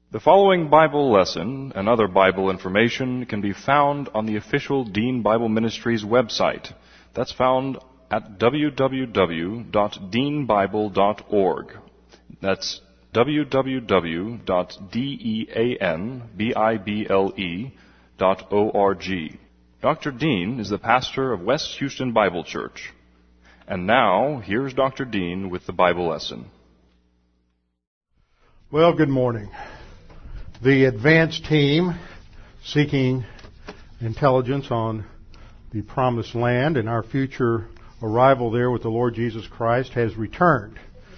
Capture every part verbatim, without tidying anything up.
The following Bible lesson and other Bible information can be found on the official Dean Bible Ministries website. That's found at w w w dot dean bible dot org. That's w w w dot dean bible dot org. Doctor Dean is the pastor of West Houston Bible Church. And now, here's Doctor Dean with the Bible lesson. Well, good morning. The advance team seeking intelligence on the promised land and our future arrival there with the Lord Jesus Christ has returned.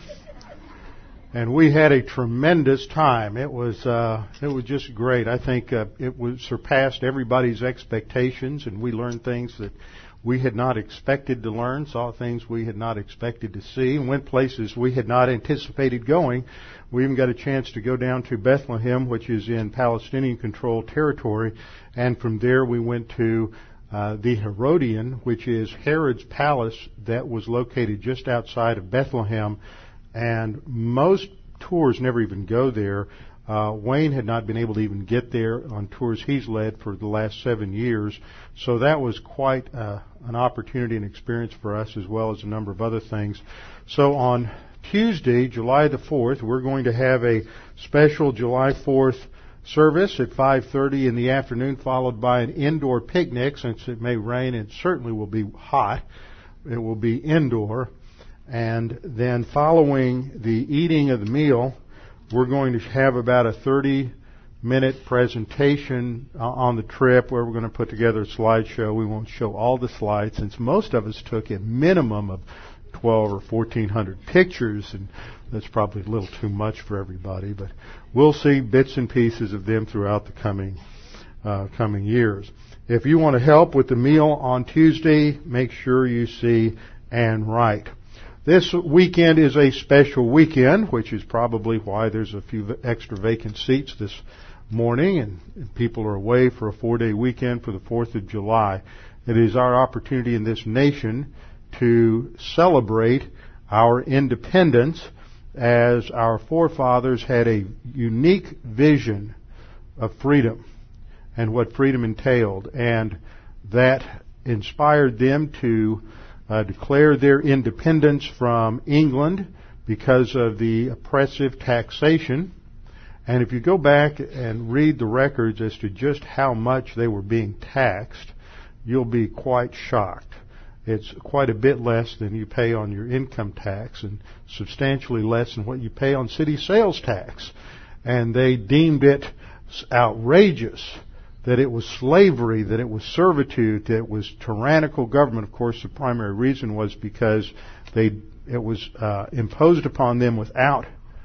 And we had a tremendous time. It was uh, it was just great. I think uh, it was surpassed everybody's expectations, and we learned things that we had not expected to learn, saw things we had not expected to see, and went places we had not anticipated going. We even got a chance to go down to Bethlehem, which is in Palestinian-controlled territory, and from there we went to uh, the Herodian, which is Herod's palace that was located just outside of Bethlehem, and most tours never even go there. Uh, Wayne had not been able to even get there on tours he's led for the last seven years. So that was quite uh, an opportunity and experience for us, as well as a number of other things. So on Tuesday, July the fourth, we're going to have a special July fourth service at five thirty in the afternoon, followed by an indoor picnic. Since it may rain, it certainly will be hot. It will be indoor. And then following the eating of the meal, we're going to have about a thirty-minute presentation on the trip where we're going to put together a slideshow. We won't show all the slides, since most of us took a minimum of twelve or fourteen hundred pictures, and that's probably a little too much for everybody. But we'll see bits and pieces of them throughout the coming uh, coming years. If you want to help with the meal on Tuesday, make sure you see Ann Wright. This weekend is a special weekend, which is probably why there's a few extra vacant seats this morning, and people are away for a four-day weekend for the fourth of July. It is our opportunity in this nation to celebrate our independence, as our forefathers had a unique vision of freedom and what freedom entailed, and that inspired them to Uh, declare their independence from England because of the oppressive taxation. And if you go back and read the records as to just how much they were being taxed, you'll be quite shocked. It's quite a bit less than you pay on your income tax, and substantially less than what you pay on city sales tax. And they deemed it outrageous that it was slavery, that it was servitude, that it was tyrannical government. Of course, the primary reason was because they it was uh, imposed upon them without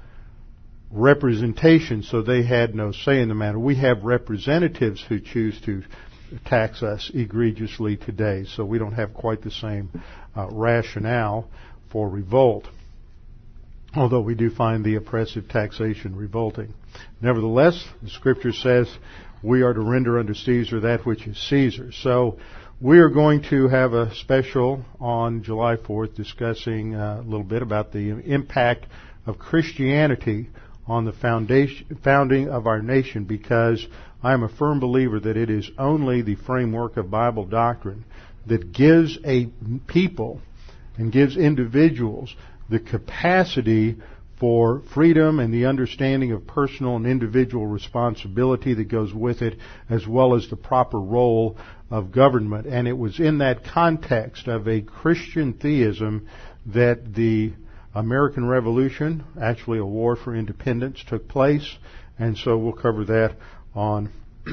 representation, so they had no say in the matter. We have representatives who choose to tax us egregiously today, so we don't have quite the same uh, rationale for revolt, although we do find the oppressive taxation revolting. Nevertheless, the Scripture says we are to render unto Caesar that which is Caesar. So we are going to have a special on July fourth discussing uh, a little bit about the impact of Christianity on the foundation, founding of our nation, because I am a firm believer that it is only the framework of Bible doctrine that gives a people and gives individuals the capacity for freedom and the understanding of personal and individual responsibility that goes with it, as well as the proper role of government. And it was in that context of a Christian theism that the American Revolution, actually a war for independence, took place. And so we'll cover that on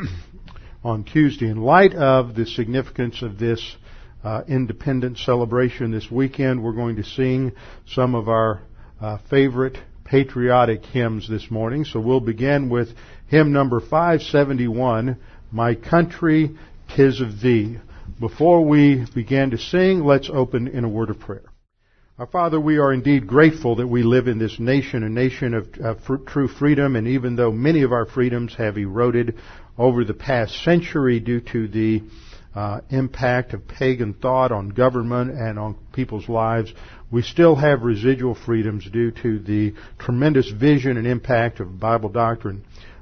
on Tuesday. In light of the significance of this uh, independence celebration this weekend, we're going to sing some of our Uh, favorite patriotic hymns this morning. So we'll begin with hymn number five seventy-one, My Country, 'Tis of Thee. Before we begin to sing, let's open in a word of prayer. Our Father, we are indeed grateful that we live in this nation, a nation of, of fr- true freedom, and even though many of our freedoms have eroded over the past century due to the uh, impact of pagan thought on government and on people's lives, we still have residual freedoms due to the tremendous vision and impact of Bible doctrine.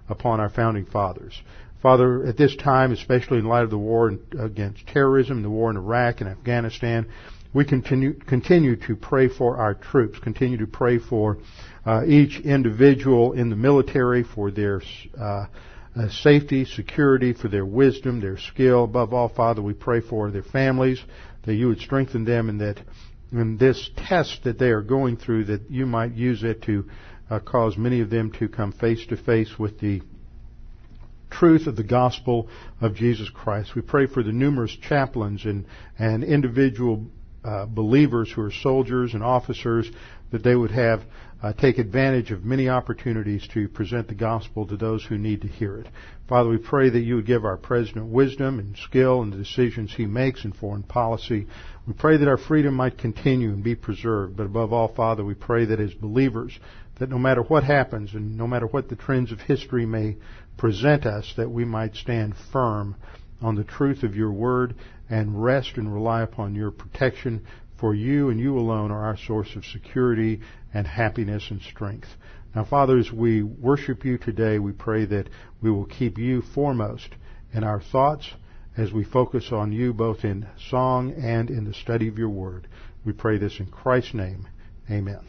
upon our founding fathers. Father, at this time, especially in light of the war against terrorism, the war in Iraq and Afghanistan, we continue, continue to pray for our troops, continue to pray for uh, each individual in the military, for their uh, uh, safety, security, for their wisdom, their skill. Above all, Father, we pray for their families, that you would strengthen them, and that in this test that they are going through, that you might use it to uh, cause many of them to come face to face with the truth of the gospel of Jesus Christ. We pray for the numerous chaplains and, and individual uh, believers who are soldiers and officers, that they would have uh, take advantage of many opportunities to present the gospel to those who need to hear it. Father, we pray that you would give our president wisdom and skill in the decisions he makes in foreign policy. We pray that our freedom might continue and be preserved. But above all, Father, we pray that as believers, that no matter what happens and no matter what the trends of history may present us, that we might stand firm on the truth of your word and rest and rely upon your protection, for you and you alone are our source of security and happiness and strength. Now, Father, as we worship you today, we pray that we will keep you foremost in our thoughts as we focus on you both in song and in the study of your word. We pray this in Christ's name. Amen.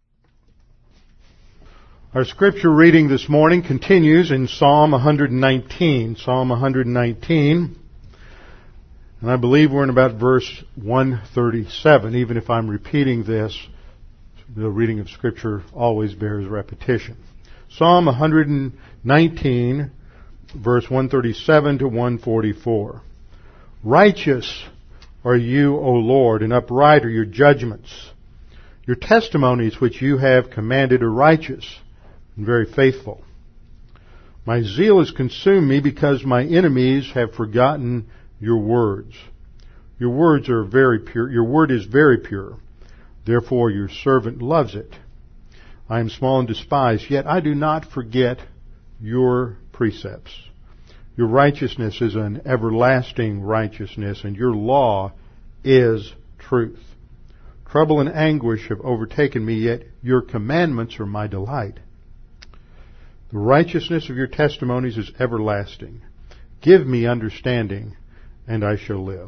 Our scripture reading this morning continues in Psalm one nineteen. Psalm one nineteen. And I believe we're in about verse one thirty-seven. Even if I'm repeating this, the reading of scripture always bears repetition. Psalm one nineteen, verse one thirty-seven to one forty-four. Righteous are you, O Lord, and upright are your judgments. Your testimonies which you have commanded are righteous and very faithful. My zeal has consumed me because my enemies have forgotten your words. Your words are very pure. Your word is very pure. Therefore your servant loves it. I am small and despised, yet I do not forget your precepts. Your righteousness is an everlasting righteousness, and your law is truth. Trouble and anguish have overtaken me, yet your commandments are my delight. The righteousness of your testimonies is everlasting. Give me understanding, and I shall live.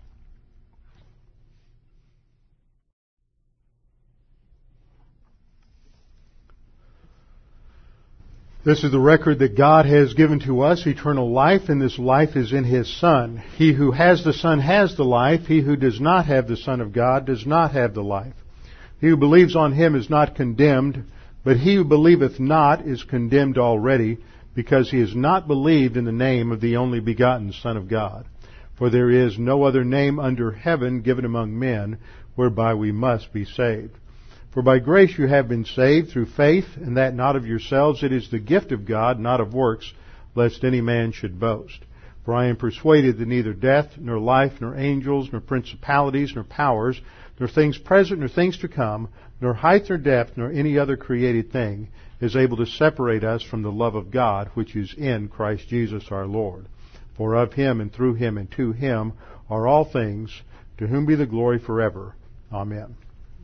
This is the record that God has given to us, eternal life, and this life is in His Son. He who has the Son has the life. He who does not have the Son of God does not have the life. He who believes on Him is not condemned, but he who believeth not is condemned already, because he has not believed in the name of the only begotten Son of God. For there is no other name under heaven given among men whereby we must be saved. For by grace you have been saved through faith, and that not of yourselves. It is the gift of God, not of works, lest any man should boast. For I am persuaded that neither death, nor life, nor angels, nor principalities, nor powers, nor things present, nor things to come, nor height nor depth, nor any other created thing is able to separate us from the love of God, which is in Christ Jesus our Lord. For of Him, and through Him, and to Him are all things, to whom be the glory forever. Amen.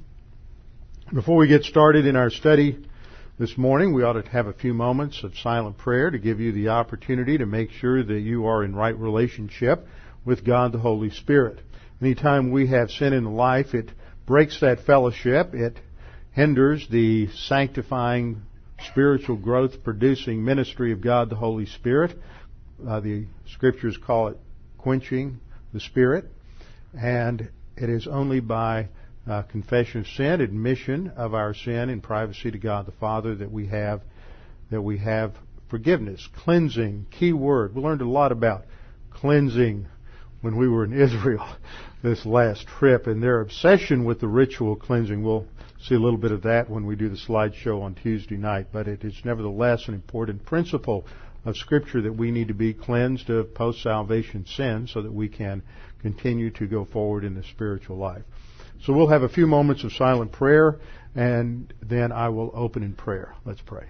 Before we get started in our study this morning, we ought to have a few moments of silent prayer to give you the opportunity to make sure that you are in right relationship with God the Holy Spirit. Anytime we have sin in life, it breaks that fellowship. It hinders the sanctifying, spiritual growth producing ministry of God the Holy Spirit. Uh, the Scriptures call it quenching the Spirit. And it is only by uh, confession of sin, admission of our sin in privacy to God the Father that we have that we have forgiveness. Cleansing, key word. We learned a lot about cleansing when we were in Israel this last trip, and their obsession with the ritual cleansing. We'll see a little bit of that when we do the slideshow on Tuesday night, but it is nevertheless an important principle of Scripture that we need to be cleansed of post-salvation sin so that we can continue to go forward in the spiritual life. So we'll have a few moments of silent prayer, and then I will open in prayer. Let's pray.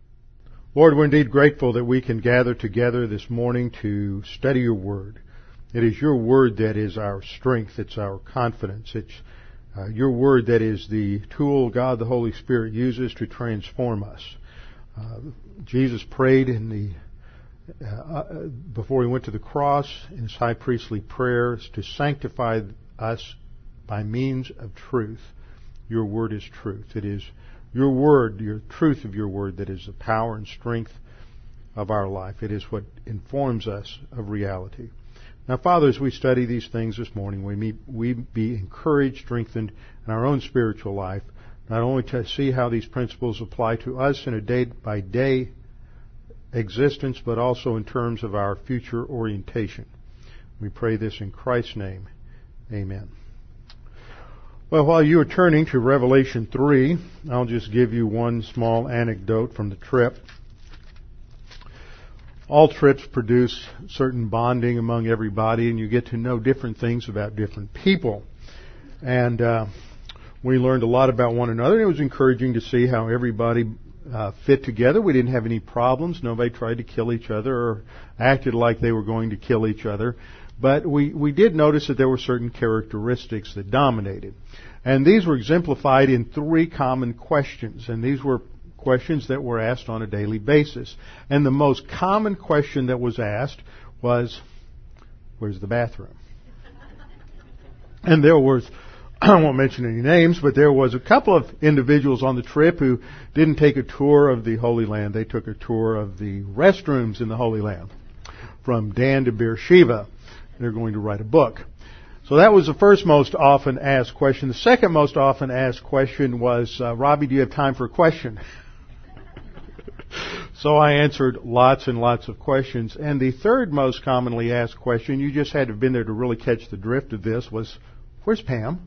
Lord, we're indeed grateful that we can gather together this morning to study your word. It is your word that is our strength. It's our confidence. It's uh, your word that is the tool God the Holy Spirit uses to transform us. Uh, Jesus prayed in the uh, uh, before he went to the cross in his high priestly prayers to sanctify us by means of truth. Your word is truth. It is your word, your truth of your word, that is the power and strength of our life. It is what informs us of reality. Now, Father, as we study these things this morning, we, meet, we be encouraged, strengthened in our own spiritual life, not only to see how these principles apply to us in a day-by-day existence, but also in terms of our future orientation. We pray this in Christ's name. Amen. Well, while you are turning to Revelation three, I'll just give you one small anecdote from the trip. All trips produce certain bonding among everybody, and you get to know different things about different people. And uh, we learned a lot about one another, and it was encouraging to see how everybody uh, fit together. We didn't have any problems. Nobody tried to kill each other or acted like they were going to kill each other. But we, we did notice that there were certain characteristics that dominated. And these were exemplified in three common questions. And these were questions that were asked on a daily basis. And the most common question that was asked was, where's the bathroom? And there was, I won't mention any names, but there was a couple of individuals on the trip who didn't take a tour of the Holy Land. They took a tour of the restrooms in the Holy Land, from Dan to Beersheba. They're going to write a book. So that was the first most often asked question. The second most often asked question was, uh, Robbie, do you have time for a question? So I answered lots and lots of questions. And the third most commonly asked question, you just had to have been there to really catch the drift of this, was, where's Pam?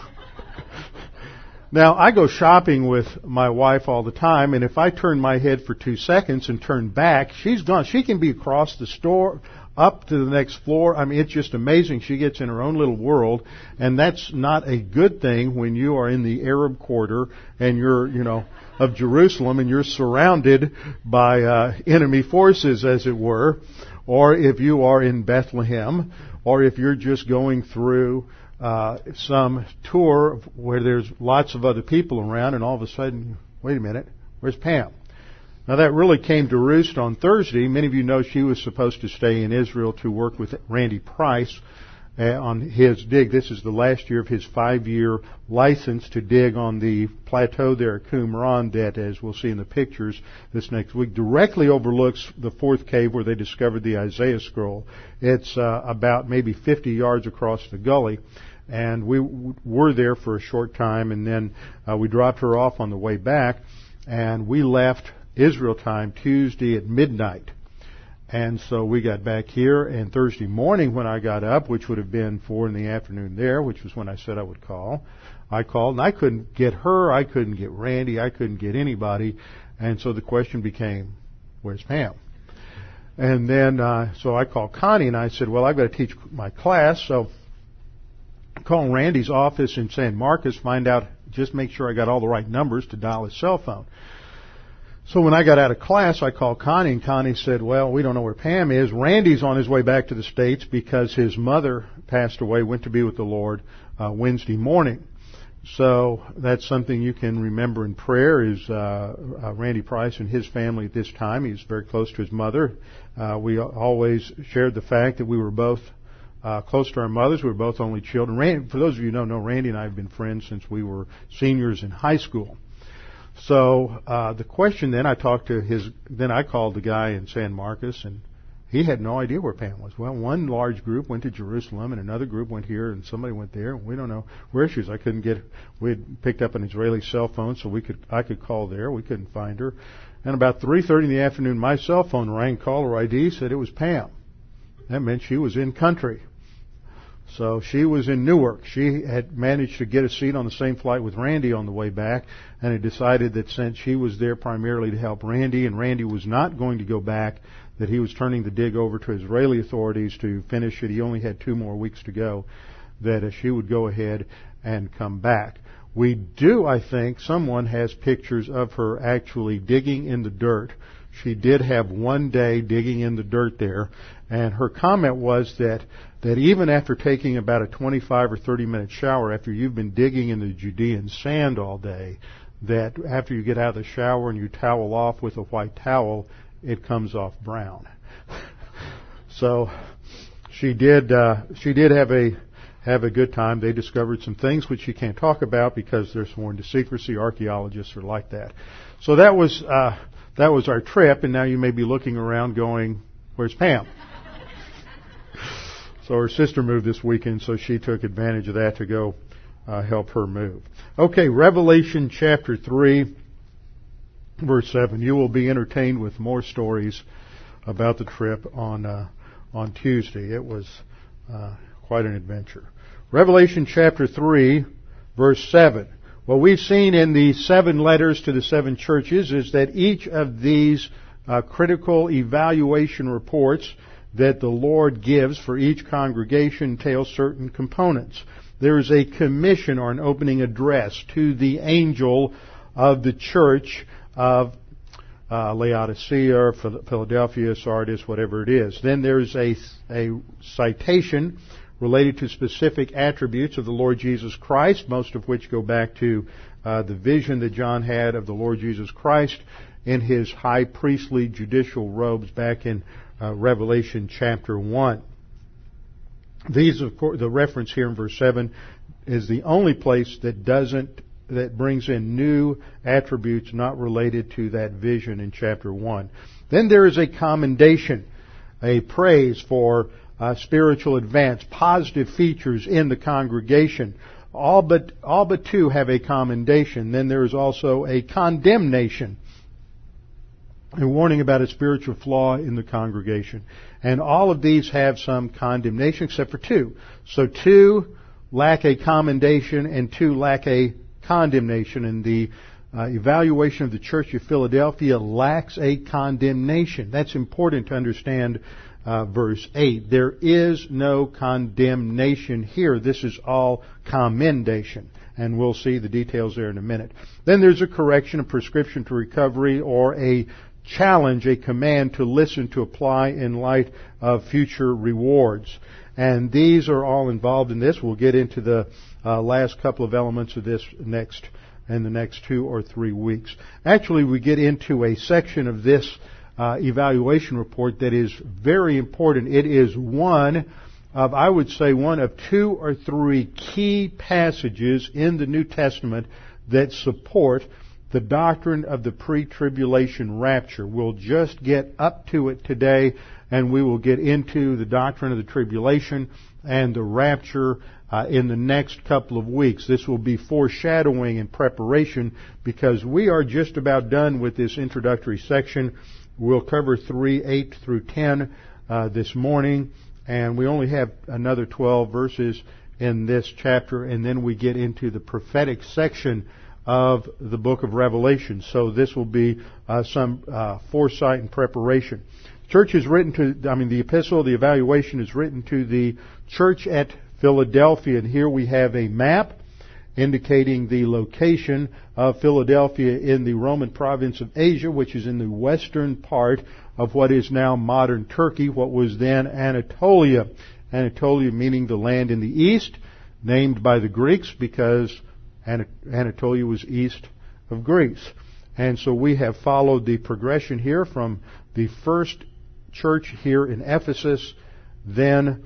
Now, I go shopping with my wife all the time, and if I turn my head for two seconds and turn back, she's gone. She can be across the store, up to the next floor. I mean, it's just amazing. She gets in her own little world, and that's not a good thing when you are in the Arab quarter and you're, you know, of Jerusalem, and you're surrounded by uh, enemy forces, as it were, or if you are in Bethlehem, or if you're just going through uh, some tour where there's lots of other people around, and all of a sudden, wait a minute, where's Pam? Now, that really came to roost on Thursday. Many of you know she was supposed to stay in Israel to work with Randy Price uh, on his dig. This is the last year of his five-year license to dig on the plateau there at Qumran that, as we'll see in the pictures this next week, directly overlooks the fourth cave where they discovered the Isaiah scroll. It's uh, about maybe fifty yards across the gully. And we w- were there for a short time, and then uh, we dropped her off on the way back, and we left Israel time Tuesday at midnight. And so we got back here, and Thursday morning when I got up, which would have been four in the afternoon there, which was when I said I would call, I called, and I couldn't get her, I couldn't get Randy, I couldn't get anybody, and so the question became, where's Pam? And then, uh, so I called Connie, and I said, well, I've got to teach my class, so call Randy's office in San Marcos, find out, just make sure I got all the right numbers to dial his cell phone. So when I got out of class, I called Connie, and Connie said, well, we don't know where Pam is. Randy's on his way back to the States because his mother passed away, went to be with the Lord uh, Wednesday morning. So that's something you can remember in prayer is uh, uh, Randy Price and his family at this time. He's very close to his mother. Uh, we always shared the fact that we were both Uh, close to our mothers. We were both only children. Randy, for those of you who don't know, Randy and I have been friends since we were seniors in high school. So uh, the question then, I talked to his, then I called the guy in San Marcos, and he had no idea where Pam was. Well, one large group went to Jerusalem, and another group went here, and somebody went there, and we don't know where she is. I couldn't get, we had picked up an Israeli cell phone, so we could, I could call there. We couldn't find her. And about three thirty in the afternoon, my cell phone rang, caller I D, said it was Pam. That meant she was in country. So she was in Newark. She had managed to get a seat on the same flight with Randy on the way back, and had decided that since she was there primarily to help Randy, and Randy was not going to go back, that he was turning the dig over to Israeli authorities to finish it. He only had two more weeks to go, that uh, she would go ahead and come back. We do, I think, someone has pictures of her actually digging in the dirt she did have one day digging in the dirt there, and her comment was that that even after taking about a twenty-five or thirty minute shower, after you've been digging in the Judean sand all day, that after you get out of the shower and you towel off with a white towel, it comes off brown. So she did uh, she did have a have a good time. They discovered some things which you can't talk about because they're sworn to secrecy. Archaeologists are like that. So that was uh, that was our trip, and now you may be looking around going, "Where's Pam?" So her sister moved this weekend, so she took advantage of that to go uh, help her move. Okay, Revelation chapter three, verse seven. You will be entertained with more stories about the trip on uh, on Tuesday. It was uh, quite an adventure. Revelation chapter three, verse seven. What we've seen in the seven letters to the seven churches is that each of these uh, critical evaluation reports that the Lord gives for each congregation entails certain components. There is a commission or an opening address to the angel of the church of uh, Laodicea, or Philadelphia, Sardis, whatever it is. Then there's a, a citation related to specific attributes of the Lord Jesus Christ, most of which go back to uh, the vision that John had of the Lord Jesus Christ in his high priestly judicial robes back in uh, Revelation chapter one. These, of course, the reference here in verse seven is the only place that doesn't, that brings in new attributes not related to that vision in chapter one. Then there is a commendation, a praise for uh, spiritual advance, positive features in the congregation. All but, all but two have a commendation. Then there is also a condemnation, a warning about a spiritual flaw in the congregation. And all of these have some condemnation except for two. So two lack a commendation and two lack a condemnation. And the uh, evaluation of the Church of Philadelphia lacks a condemnation. That's important to understand uh, verse eight. There is no condemnation here. This is all commendation. And we'll see the details there in a minute. Then there's a correction, a prescription to recovery, or a challenge, a command to listen, to apply in light of future rewards. And these are all involved in this. We'll get into the uh, last couple of elements of this next in the next two or three weeks. Actually, we get into a section of this uh, evaluation report that is very important. It is one of, I would say, one of two or three key passages in the New Testament that support the doctrine of the pre-tribulation rapture. We'll just get up to it today, and we will get into the doctrine of the tribulation and the rapture uh, in the next couple of weeks. This will be foreshadowing and preparation because we are just about done with this introductory section. We'll cover three, eight through ten uh, this morning, and we only have another twelve verses in this chapter, and then we get into the prophetic section of the book of Revelation. So this will be uh, some uh, foresight and preparation. Church is written to, I mean, the epistle, the evaluation is written to the church at Philadelphia. And here we have a map indicating the location of Philadelphia in the Roman province of Asia, which is in the western part of what is now modern Turkey, what was then Anatolia. Anatolia meaning the land in the east, named by the Greeks because Anatolia was east of Greece. And so we have followed the progression here from the first church here in Ephesus, then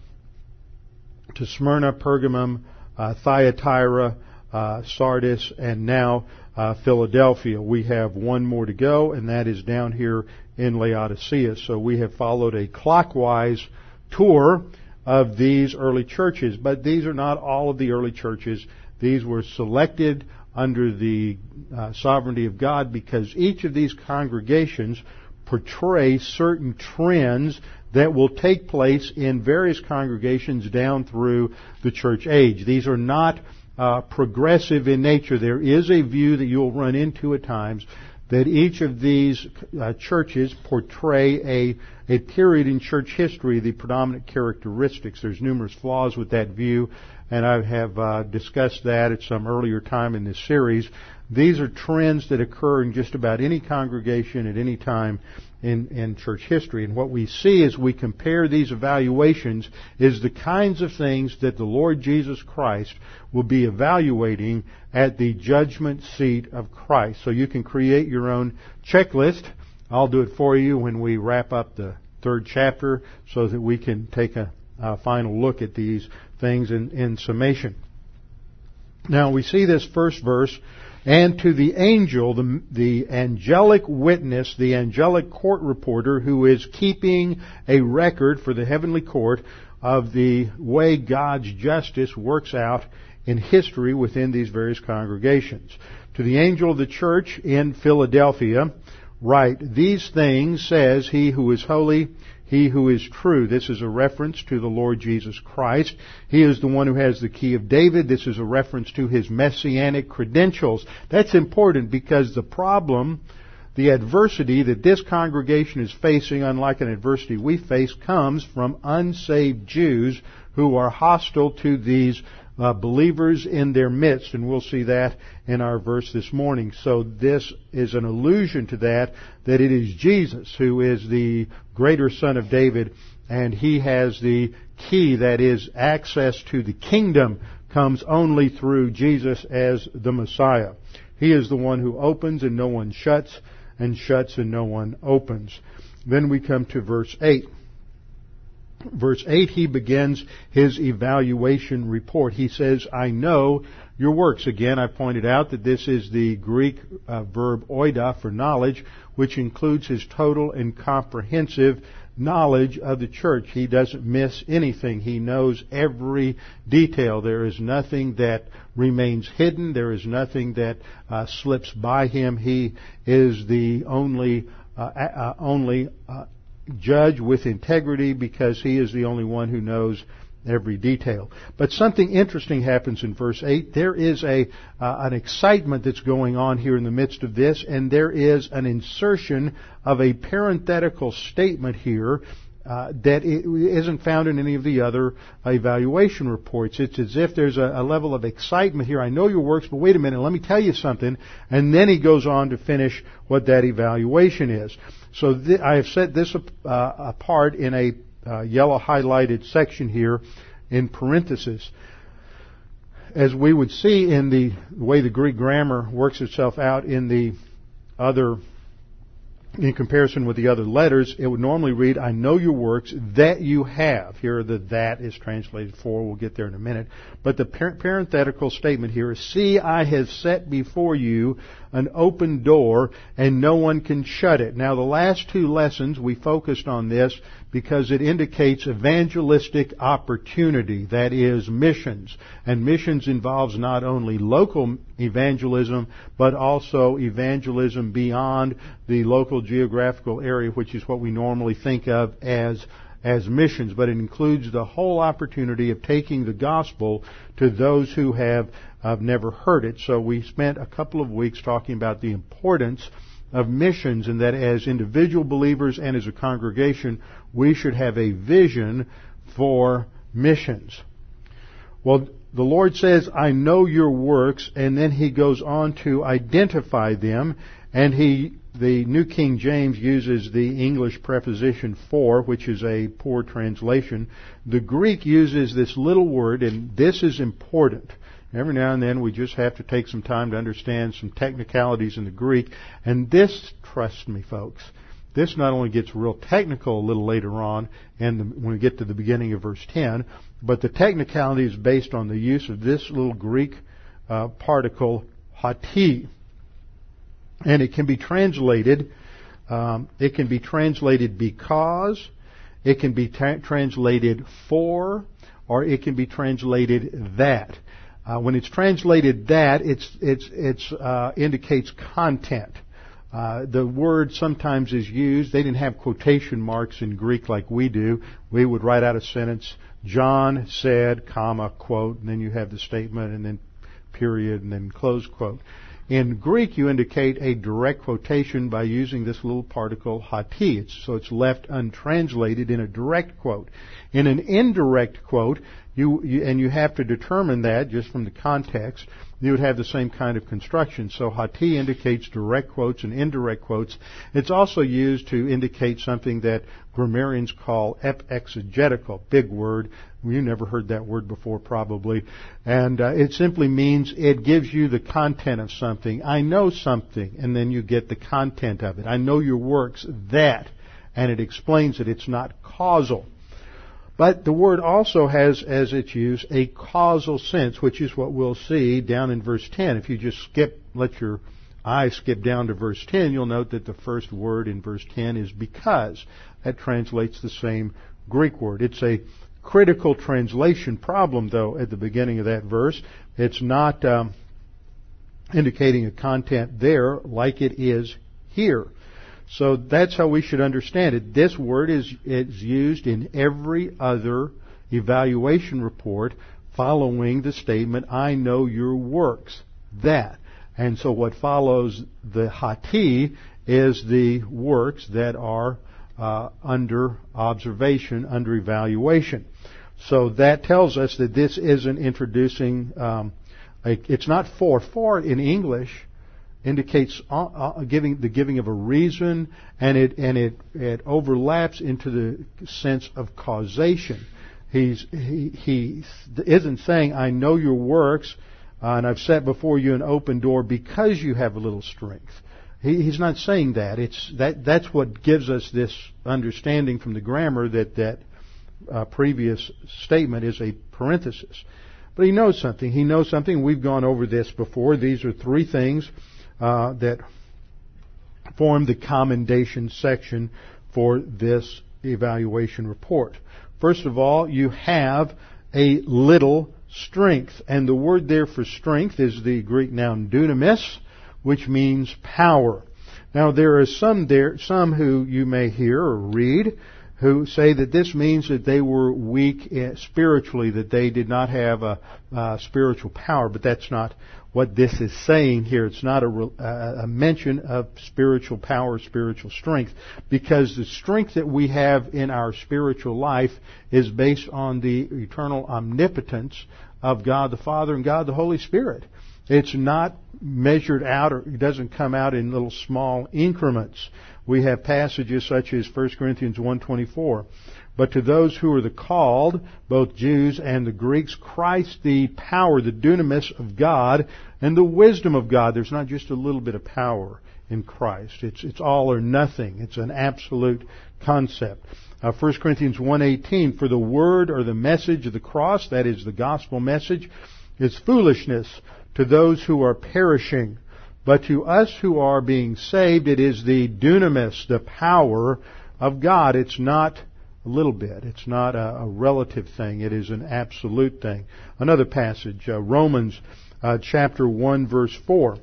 to Smyrna, Pergamum, uh, Thyatira, uh, Sardis, and now uh, Philadelphia. We have one more to go, and that is down here in Laodicea. So we have followed a clockwise tour of these early churches. But these are not all of the early churches. These were selected under the uh, sovereignty of God because each of these congregations portray certain trends that will take place in various congregations down through the church age. These are not uh, progressive in nature. There is a view that you'll run into at times that each of these uh, churches portray a, a period in church history, the predominant characteristics. There's numerous flaws with that view, and I have uh, discussed that at some earlier time in this series. These are trends that occur in just about any congregation at any time in, in church history. And what we see as we compare these evaluations is the kinds of things that the Lord Jesus Christ will be evaluating at the judgment seat of Christ. So you can create your own checklist. I'll do it for you when we wrap up the third chapter so that we can take a, a final look at these things in, in summation. Now we see this first verse, and to the angel, the, the angelic witness, the angelic court reporter who is keeping a record for the heavenly court of the way God's justice works out in history within these various congregations. To the angel of the church in Philadelphia, write, these things says he who is holy, he who is true. This is a reference to the Lord Jesus Christ. He is the one who has the key of David. This is a reference to his messianic credentials. That's important because the problem, the adversity that this congregation is facing, unlike an adversity we face, comes from unsaved Jews who are hostile to these Uh, believers in their midst, and we'll see that in our verse this morning. So this is an allusion to that, that it is Jesus who is the greater son of David, and he has the key, that is, access to the kingdom comes only through Jesus as the Messiah. He is the one who opens and no one shuts, and shuts and no one opens. Then we come to verse eight. Verse eight, he begins his evaluation report. He says, I know your works. Again, I pointed out that this is the Greek uh, verb oida for knowledge, which includes his total and comprehensive knowledge of the church. He doesn't miss anything. He knows every detail. There is nothing that remains hidden. There is nothing that uh, slips by him. He is the only, uh, uh, only, uh, judge with integrity because he is the only one who knows every detail. But something interesting happens in verse eight. There is a uh, an excitement that's going on here in the midst of this, and there is an insertion of a parenthetical statement here uh, that it isn't found in any of the other evaluation reports. It's as if there's a, a level of excitement here. I know your works, but wait a minute, let me tell you something. And then he goes on to finish what that evaluation is. So th- I have set this uh, apart in a uh, yellow highlighted section here in parentheses. As we would see in the way the Greek grammar works itself out in the other, in comparison with the other letters, it would normally read, I know your works that you have. Here the that is translated for. We'll get there in a minute. But the par- parenthetical statement here is, see, I have set before you an open door, and no one can shut it. Now, the last two lessons, we focused on this because it indicates evangelistic opportunity, that is, missions. And missions involves not only local evangelism, but also evangelism beyond the local geographical area, which is what we normally think of as as missions, but it includes the whole opportunity of taking the gospel to those who have uh, never heard it. So we spent a couple of weeks talking about the importance of missions, and that as individual believers and as a congregation, we should have a vision for missions. Well, the Lord says, I know your works, and then he goes on to identify them, and he The New King James uses the English preposition for, which is a poor translation. The Greek uses this little word, and this is important. Every now and then we just have to take some time to understand some technicalities in the Greek. And this, trust me folks, this not only gets real technical a little later on, and the, when we get to the beginning of verse ten, but the technicality is based on the use of this little Greek uh, particle, hati. And it can be translated, um, it can be translated because, it can be tra- translated for, or it can be translated that. Uh, when it's translated that, it's it's it's uh, indicates content. Uh, the word sometimes is used. They didn't have quotation marks in Greek like we do. We would write out a sentence, John said, comma, quote, and then you have the statement, and then period, and then close quote. In Greek, you indicate a direct quotation by using this little particle hati. It's, so it's left untranslated in a direct quote. In an indirect quote, you, you and you have to determine that just from the context. You would have the same kind of construction. So hati indicates direct quotes and indirect quotes. It's also used to indicate something that grammarians call ep-exegetical. Big word. You never heard that word before probably. And uh, it simply means it gives you the content of something. I know something, and then you get the content of it. I know your works, that. And it explains that it's not causal. But the word also has, as its use, a causal sense, which is what we'll see down in verse ten. If you just skip, let your eye skip down to verse ten, you'll note that the first word in verse ten is because. That translates the same Greek word. It's a critical translation problem, though, at the beginning of that verse. It's not um, indicating a content there like it is here. So that's how we should understand it. This word is, is used in every other evaluation report following the statement, I know your works. That. And so what follows the hati is the works that are uh, under observation, under evaluation. So that tells us that this isn't introducing, um, a, it's not for. For in English indicates uh, uh, giving the giving of a reason, and it and it it overlaps into the sense of causation. He's he he isn't saying I know your works, uh, and I've set before you an open door because you have a little strength. He, he's not saying that. It's that that's what gives us this understanding from the grammar that that uh, previous statement is a parenthesis. But he knows something. He knows something. We've gone over this before. These are three things Uh, that form the commendation section for this evaluation report. First of all, you have a little strength. And the word there for strength is the Greek noun dunamis, which means power. Now, there are some there, some who you may hear or read who say that this means that they were weak spiritually, that they did not have a, a spiritual power, but that's not what this is saying here. It's not a, a mention of spiritual power, spiritual strength, because the strength that we have in our spiritual life is based on the eternal omnipotence of God the Father and God the Holy Spirit. It's not measured out, or it doesn't come out in little small increments. We have passages such as First Corinthians one twenty-four. But to those who are the called, both Jews and the Greeks, Christ the power, the dunamis of God, and the wisdom of God. There's not just a little bit of power in Christ. It's it's all or nothing. It's an absolute concept. Uh, First Corinthians one eighteen, for the word or the message of the cross, that is the gospel message, is foolishness to those who are perishing. But to us who are being saved, it is the dunamis, the power of God. It's not a little bit. It's not a, a relative thing. It is an absolute thing. Another passage, uh, Romans uh, chapter one, verse four.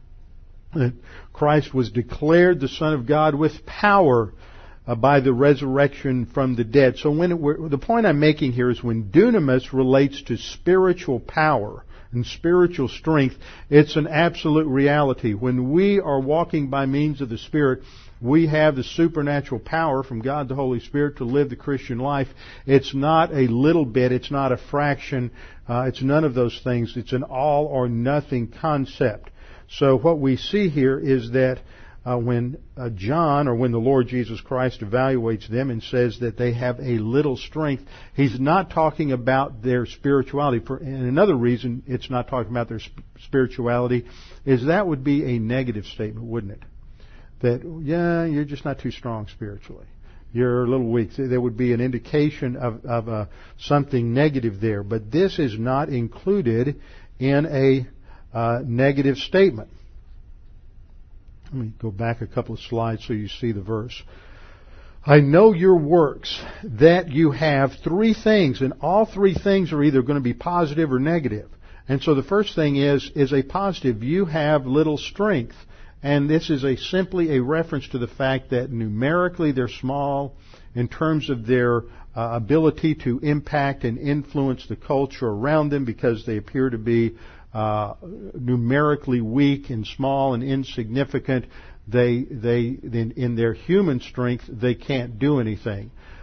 Christ was declared the Son of God with power uh, by the resurrection from the dead. So when it were, the point I'm making here is when dunamis relates to spiritual power and spiritual strength, it's an absolute reality. When we are walking by means of the Spirit, we have the supernatural power from God the Holy Spirit to live the Christian life. It's not a little bit. It's not a fraction. Uh, it's none of those things. It's an all or nothing concept. So what we see here is that uh, when uh, John, or when the Lord Jesus Christ evaluates them and says that they have a little strength, he's not talking about their spirituality. For, and another reason it's not talking about their sp- spirituality is that would be a negative statement, wouldn't it? That, yeah, you're just not too strong spiritually. You're a little weak. There would be an indication of, of uh, something negative there. But this is not included in a uh, negative statement. Let me go back a couple of slides so you see the verse. I know your works, that you have three things, and all three things are either going to be positive or negative. And so the first thing is, is a positive. You have little strength. And this is a simply a reference to the fact that numerically they're small in terms of their uh, ability to impact and influence the culture around them, because they appear to be uh, numerically weak and small and insignificant. They, they, in, in their human strength, they can't do anything.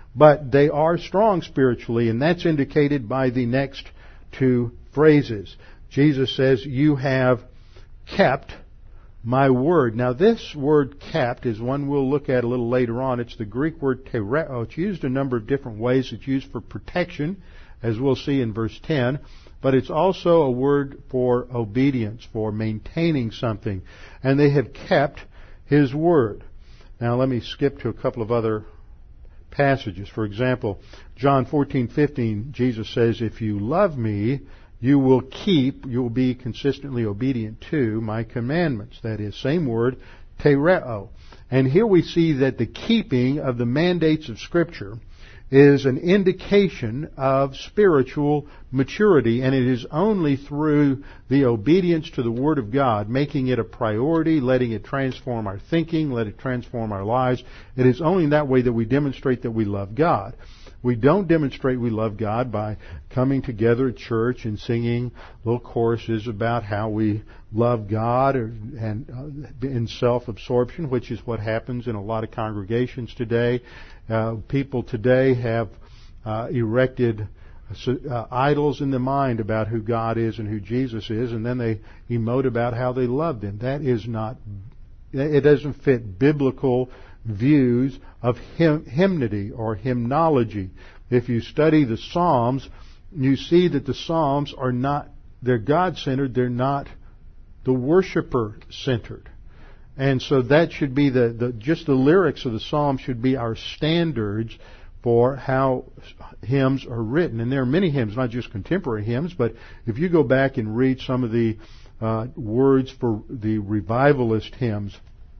but they are strong spiritually, and that's indicated by the next two phrases. Jesus says, you have kept my word. Now this word kept is one we'll look at a little later on. It's the Greek word tereo. It's used a number of different ways. It's used for protection, as we'll see in verse ten. But it's also a word for obedience, for maintaining something. And they have kept His word. Now let me skip to a couple of other passages. For example, John fourteen fifteen, Jesus says, if you love me, you will keep, you will be consistently obedient to my commandments. That is, same word, tereo. And here we see that the keeping of the mandates of Scripture is an indication of spiritual maturity, and it is only through the obedience to the Word of God, making it a priority, letting it transform our thinking, let it transform our lives. It is only in that way that we demonstrate that we love God. We don't demonstrate we love God by coming together at church and singing little choruses about how we love God or, and uh, in self-absorption, which is what happens in a lot of congregations today. Uh, people today have uh, erected uh, idols in the mind about who God is and who Jesus is, and then they emote about how they love Him. That is not, it doesn't fit biblical views of hymn, hymnody or hymnology. If you study the Psalms, you see that the Psalms are not, they're God-centered, they're not the worshiper-centered. And so that should be the, the, just the lyrics of the Psalm should be our standards for how hymns are written. And there are many hymns, not just contemporary hymns, but if you go back and read some of the uh, words for the revivalist hymns,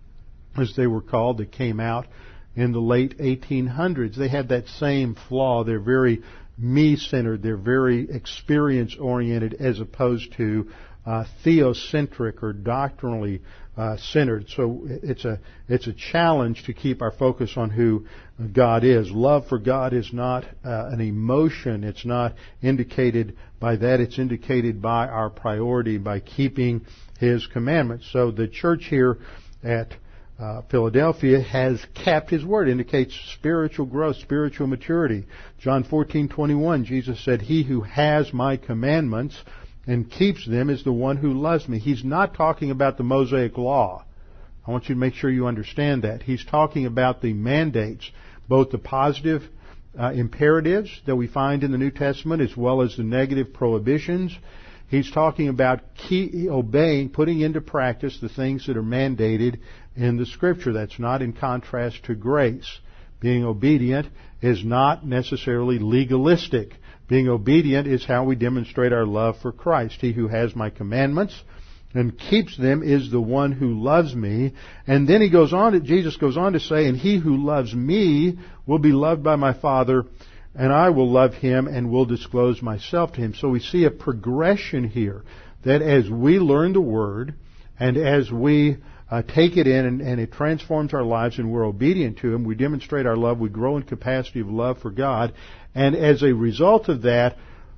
as they were called, that came out in the late eighteen hundreds. They had that same flaw. They're very me-centered. They're very experience-oriented as opposed to uh, theocentric or doctrinally uh, centered. So it's a it's a challenge to keep our focus on who God is. Love for God is not uh, an emotion. It's not indicated by that. It's indicated by our priority, by keeping His commandments. So the church here at Uh, Philadelphia has kept His word. Indicates spiritual growth, spiritual maturity. John fourteen twenty-one, Jesus said, he who has my commandments and keeps them is the one who loves me. He's not talking about the Mosaic law. I want you to make sure you understand that. He's talking about the mandates, both the positive uh, imperatives that we find in the New Testament as well as the negative prohibitions. He's talking about key, obeying, putting into practice the things that are mandated in the Scripture. That's not in contrast to grace. Being obedient is not necessarily legalistic. Being obedient is how we demonstrate our love for Christ. He who has my commandments and keeps them is the one who loves me. And then he goes on, Jesus goes on to say, and he who loves me will be loved by my Father, and I will love him and will disclose myself to him. So we see a progression here, that as we learn the Word and as we uh, take it in and, and it transforms our lives and we're obedient to Him, we demonstrate our love, we grow in capacity of love for God, and as a result of that,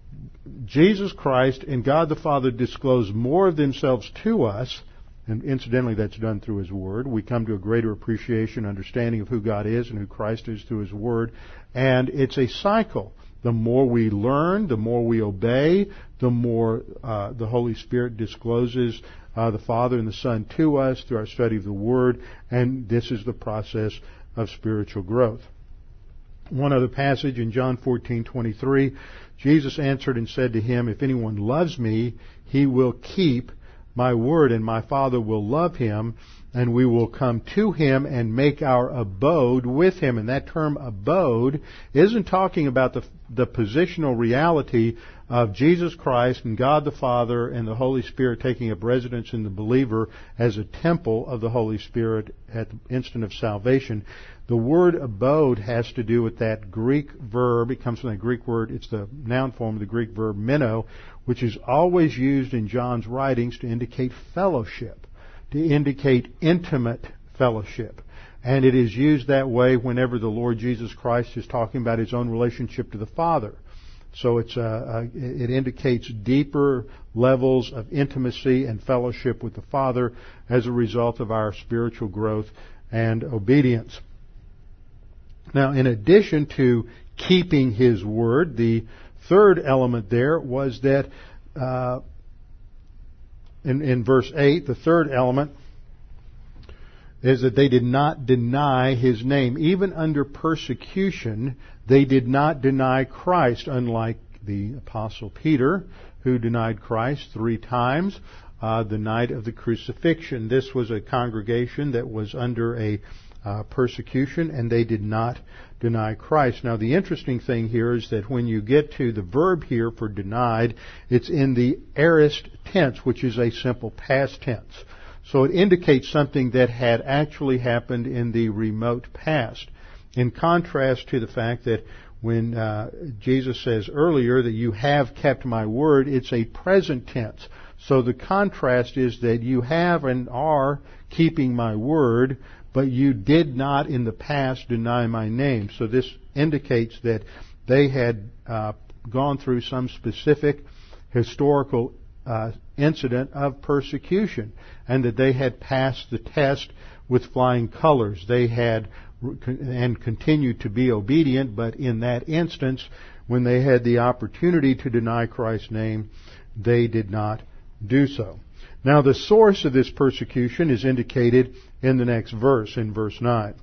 Jesus Christ and God the Father disclose more of themselves to us, and incidentally that's done through His Word. We come to a greater appreciation, understanding of who God is and who Christ is through His Word. And it's a cycle. The more we learn, the more we obey, the more uh, the Holy Spirit discloses uh, the Father and the Son to us through our study of the Word, and this is the process of spiritual growth. One other passage in John fourteen twenty-three, Jesus answered and said to him, if anyone loves me, he will keep my word, and my Father will love him, and we will come to him and make our abode with him. And that term abode isn't talking about the, the positional reality of Jesus Christ and God the Father and the Holy Spirit taking up residence in the believer as a temple of the Holy Spirit at the instant of salvation. The word abode has to do with that Greek verb. It comes from the Greek word, it's the noun form of the Greek verb meno, which is always used in John's writings to indicate fellowship, to indicate intimate fellowship. And it is used that way whenever the Lord Jesus Christ is talking about His own relationship to the Father. So it's uh, it indicates deeper levels of intimacy and fellowship with the Father as a result of our spiritual growth and obedience. Now, in addition to keeping His word, the third element there was that uh, in, in verse eight, the third element is that they did not deny His name. Even under persecution, they did not deny Christ, unlike the Apostle Peter, who denied Christ three times uh, the night of the crucifixion. This was a congregation that was under a uh, persecution, and they did not deny Christ. Now, the interesting thing here is that when you get to the verb here for denied, it's in the aorist tense, which is a simple past tense. So it indicates something that had actually happened in the remote past. In contrast to the fact that when uh, Jesus says earlier that you have kept my word, it's a present tense. So the contrast is that you have and are keeping my word, but you did not in the past deny my name. So this indicates that they had uh, gone through some specific historical uh, incident of persecution, and that they had passed the test with flying colors. They had and continued to be obedient, but in that instance, when they had the opportunity to deny Christ's name, they did not do so. Now, the source of this persecution is indicated in the next verse, in verse nine.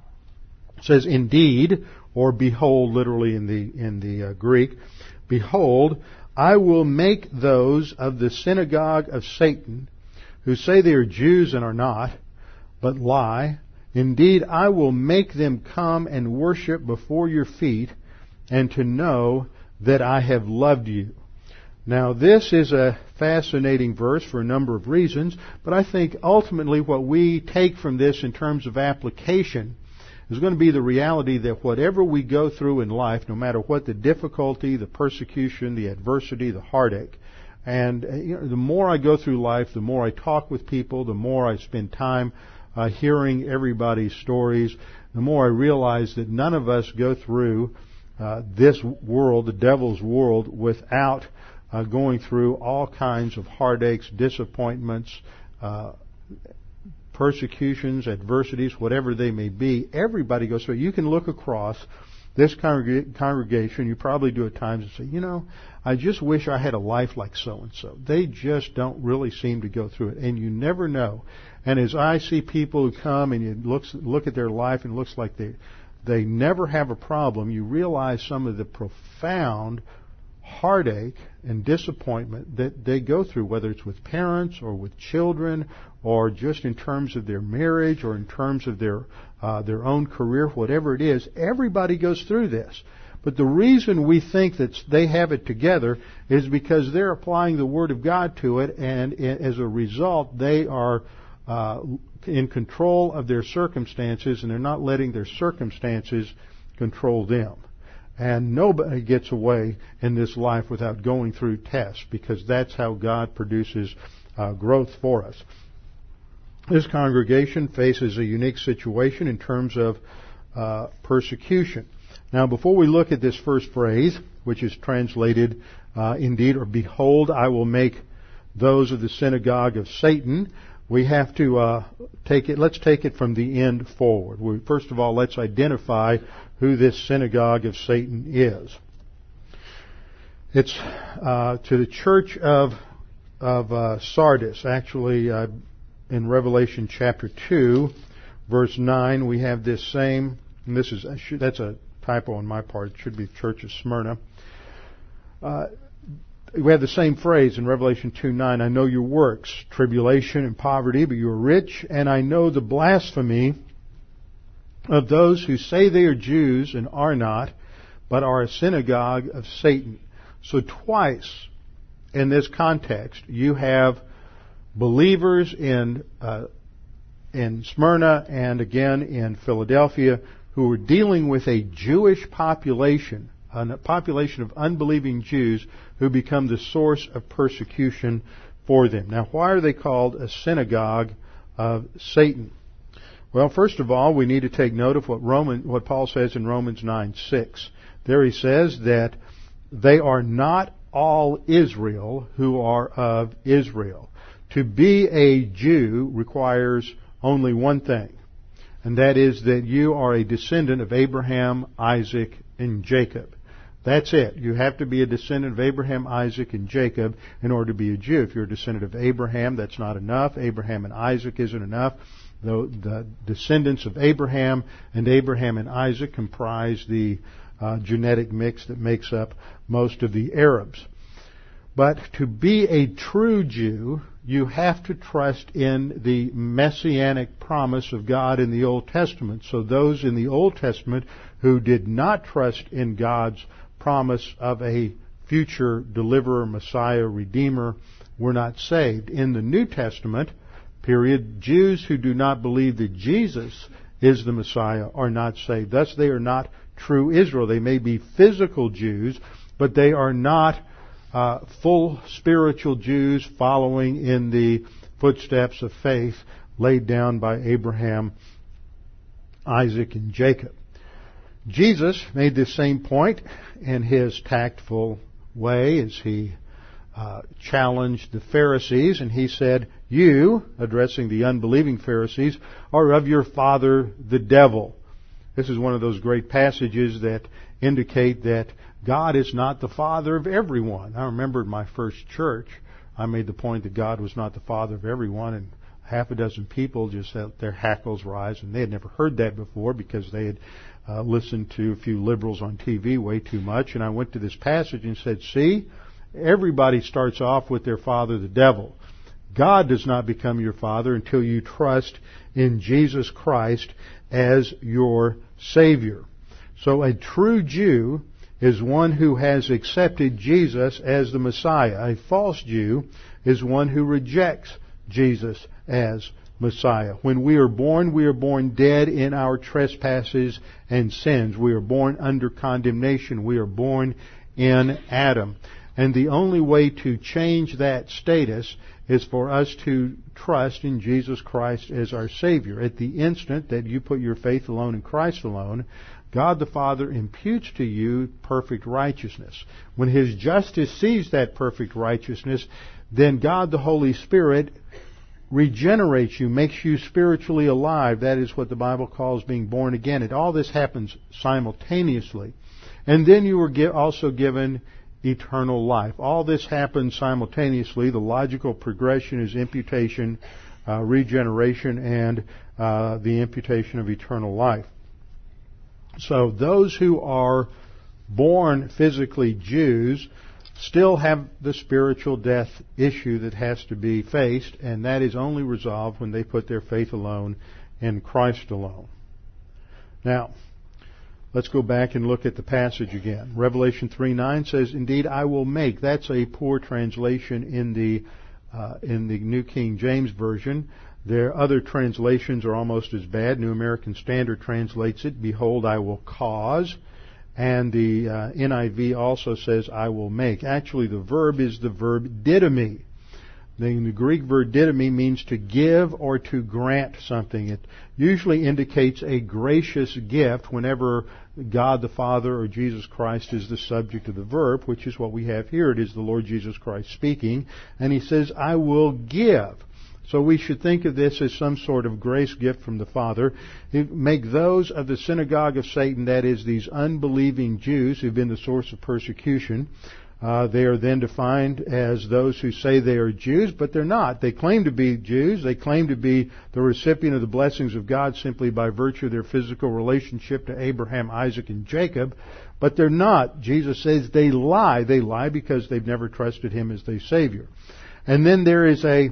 It says, "Indeed," or "behold," literally in the in the uh, Greek, "Behold, I will make those of the synagogue of Satan, who say they are Jews and are not, but lie. Indeed, I will make them come and worship before your feet, and to know that I have loved you." Now, this is a fascinating verse for a number of reasons, but I think ultimately what we take from this in terms of application is going to be the reality that whatever we go through in life, no matter what the difficulty, the persecution, the adversity, the heartache, and you know, the more I go through life, the more I talk with people, the more I spend time uh, hearing everybody's stories, the more I realize that none of us go through uh, this world, the devil's world, without uh, going through all kinds of heartaches, disappointments, uh, persecutions, adversities, whatever they may be. Everybody goes through it. You can look across this congreg- congregation, you probably do at times, and say, you know, I just wish I had a life like so-and-so. They just don't really seem to go through it, and you never know. And as I see people who come and you look, look at their life and it looks like they, they never have a problem, you realize some of the profound heartache and disappointment that they go through, whether it's with parents or with children or just in terms of their marriage or in terms of their uh, their own career, whatever it is. Everybody goes through this. But the reason we think that they have it together is because they're applying the Word of God to it, and as a result, they are uh, in control of their circumstances, and they're not letting their circumstances control them. And nobody gets away in this life without going through tests, because that's how God produces uh, growth for us. This congregation faces a unique situation in terms of uh, persecution. Now, before we look at this first phrase, which is translated, uh, indeed, or "Behold, I will make those of the synagogue of Satan," we have to uh, take it. Let's take it from the end forward. We, first of all, let's identify who this synagogue of Satan is. It's uh, to the church of of uh, Sardis. Actually, uh, in Revelation chapter two, verse nine, we have this same. And this is that's a typo on my part. It should be the church of Smyrna. Uh, we have the same phrase in Revelation two nine. "I know your works, tribulation and poverty, but you are rich, and I know the blasphemy of those who say they are Jews and are not, but are a synagogue of Satan." So twice in this context, you have believers in uh, in Smyrna and again in Philadelphia who are dealing with a Jewish population, a population of unbelieving Jews who become the source of persecution for them. Now, why are they called a synagogue of Satan? Well, first of all, we need to take note of what Roman, what Paul says in Romans nine six. There he says that they are not all Israel who are of Israel. To be a Jew requires only one thing, and that is that you are a descendant of Abraham, Isaac, and Jacob. That's it. You have to be a descendant of Abraham, Isaac, and Jacob in order to be a Jew. If you're a descendant of Abraham, that's not enough. Abraham and Isaac isn't enough. The, the descendants of Abraham and Abraham and Isaac comprise the uh, genetic mix that makes up most of the Arabs. But to be a true Jew, you have to trust in the messianic promise of God in the Old Testament. So those in the Old Testament who did not trust in God's promise of a future deliverer, Messiah, Redeemer, were not saved. In the New Testament period, Jews who do not believe that Jesus is the Messiah are not saved. Thus, they are not true Israel. They may be physical Jews, but they are not uh, full spiritual Jews following in the footsteps of faith laid down by Abraham, Isaac, and Jacob. Jesus made this same point in his tactful way as he uh, challenged the Pharisees, and he said, "You," addressing the unbelieving Pharisees, "are of your father the devil." This is one of those great passages that indicate that God is not the father of everyone. I remember in my first church, I made the point that God was not the father of everyone, and half a dozen people just let their hackles rise, and they had never heard that before because they had uh, listened to a few liberals on T V way too much. And I went to this passage and said, see, everybody starts off with their father, the devil. God does not become your father until you trust in Jesus Christ as your Savior. So a true Jew is one who has accepted Jesus as the Messiah. A false Jew is one who rejects Jesus as Messiah. When we are born, we are born dead in our trespasses and sins. We are born under condemnation. We are born in Adam. And the only way to change that status is for us to trust in Jesus Christ as our Savior. At the instant that you put your faith alone in Christ alone, God the Father imputes to you perfect righteousness. When His justice sees that perfect righteousness, then God the Holy Spirit regenerates you, makes you spiritually alive. That is what the Bible calls being born again. And all this happens simultaneously. And then you were also given eternal life. All this happens simultaneously. The logical progression is imputation, uh, regeneration, and uh, the imputation of eternal life. So those who are born physically Jews still have the spiritual death issue that has to be faced, and that is only resolved when they put their faith alone in Christ alone. Now, let's go back and look at the passage again. Revelation three nine says, "Indeed, I will make." That's a poor translation in the uh, in the New King James Version. Their other translations are almost as bad. New American Standard translates it, "Behold, I will cause." And the uh, N I V also says, "I will make." Actually, the verb is the verb didomi. The, the Greek verb didomi means to give or to grant something. It usually indicates a gracious gift whenever God the Father or Jesus Christ is the subject of the verb, which is what we have here. It is the Lord Jesus Christ speaking. And He says, "I will give." So we should think of this as some sort of grace gift from the Father. Make those of the synagogue of Satan, that is, these unbelieving Jews who've been the source of persecution, uh, they are then defined as those who say they are Jews, but they're not. They claim to be Jews. They claim to be the recipient of the blessings of God simply by virtue of their physical relationship to Abraham, Isaac, and Jacob, but they're not. Jesus says they lie. They lie because they've never trusted Him as their Savior. And then there is a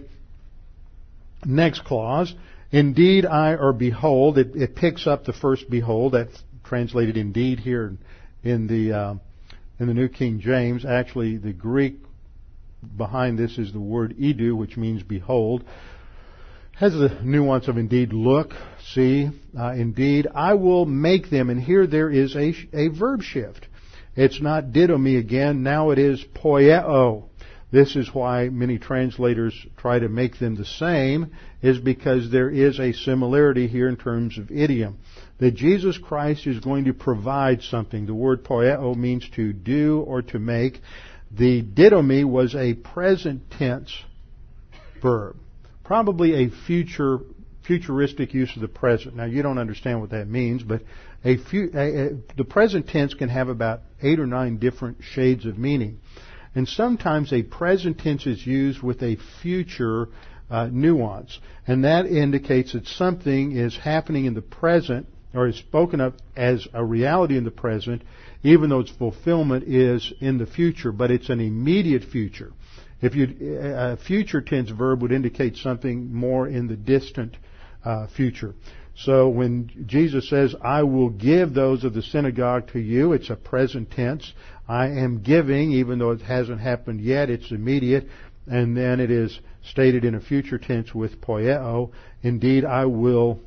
next clause, "Indeed I," or "behold." It, it picks up the first "behold." That's translated "indeed" here in the uh, in the New King James. Actually, the Greek behind this is the word "idu," which means "behold." Has the nuance of "indeed," look, see. Uh, "Indeed, I will make them." And here there is a, a verb shift. It's not didomi again. Now it is poieo. This is why many translators try to make them the same, is because there is a similarity here in terms of idiom. That Jesus Christ is going to provide something. The word poieo means to do or to make. The didomi was a present tense verb, probably a future futuristic use of the present. Now, you don't understand what that means, but a, fu- a, a the present tense can have about eight or nine different shades of meaning. And sometimes a present tense is used with a future uh, nuance. And that indicates that something is happening in the present, or is spoken of as a reality in the present, even though its fulfillment is in the future, but it's an immediate future. If you, a future tense verb would indicate something more in the distant uh, future. So when Jesus says, I will give those of the synagogue to you, it's a present tense. I am giving, even though it hasn't happened yet, it's immediate. And then it is stated in a future tense with poieo. Indeed, I will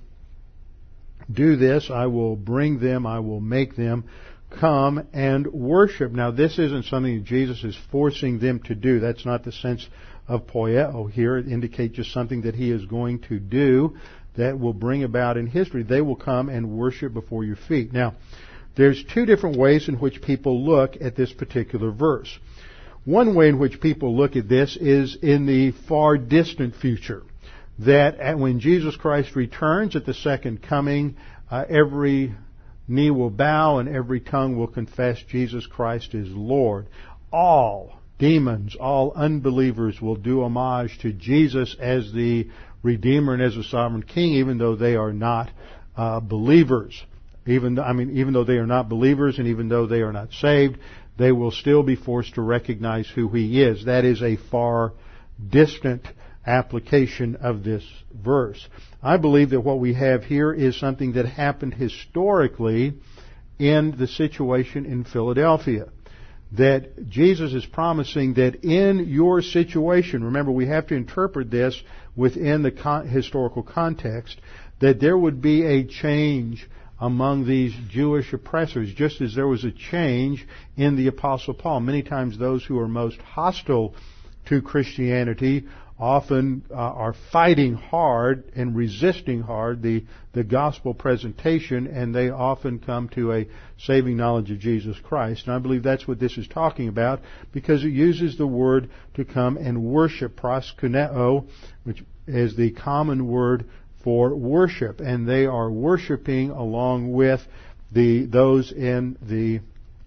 do this. I will bring them. I will make them come and worship. Now, this isn't something that Jesus is forcing them to do. That's not the sense of poieo here. It indicates just something that He is going to do that will bring about in history. They will come and worship before your feet. Now, there's two different ways in which people look at this particular verse. One way in which people look at this is in the far distant future. That when Jesus Christ returns at the second coming, uh, every knee will bow and every tongue will confess Jesus Christ is Lord. All demons, all unbelievers will do homage to Jesus as the Redeemer and as a sovereign King, even though they are not uh, believers. Even I mean, even though they are not believers and even though they are not saved, they will still be forced to recognize who He is. That is a far distant application of this verse. I believe that what we have here is something that happened historically in the situation in Philadelphia. That Jesus is promising that in your situation, remember we have to interpret this within the con- historical context, that there would be a change among these Jewish oppressors, just as there was a change in the Apostle Paul. Many times those who are most hostile to Christianity often uh, are fighting hard and resisting hard the, the gospel presentation, and they often come to a saving knowledge of Jesus Christ. And I believe that's what this is talking about, because it uses the word to come and worship, proskuneo, which is the common word for worship. And they are worshiping along with the those in the